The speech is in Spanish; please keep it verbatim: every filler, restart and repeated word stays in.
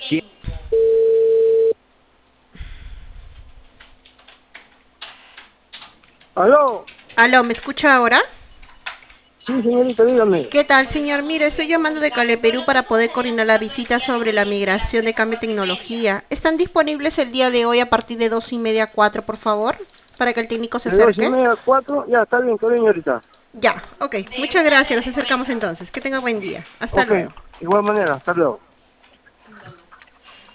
Sí. ¿Aló? Aló, ¿me escucha ahora? Sí, señorita, dígame. ¿Qué tal, señor? Mire, estoy llamando de Cale Perú para poder coordinar la visita sobre la migración de cambio de tecnología. ¿Están disponibles el día de hoy a partir de dos y media a cuatro, por favor? Para que el técnico se De dos y acerque. media a cuatro, ya está bien, está bien, señorita. Ya, ok. Muchas gracias. Nos acercamos entonces. Que tenga buen día. Hasta Ok, luego. igual manera, hasta luego.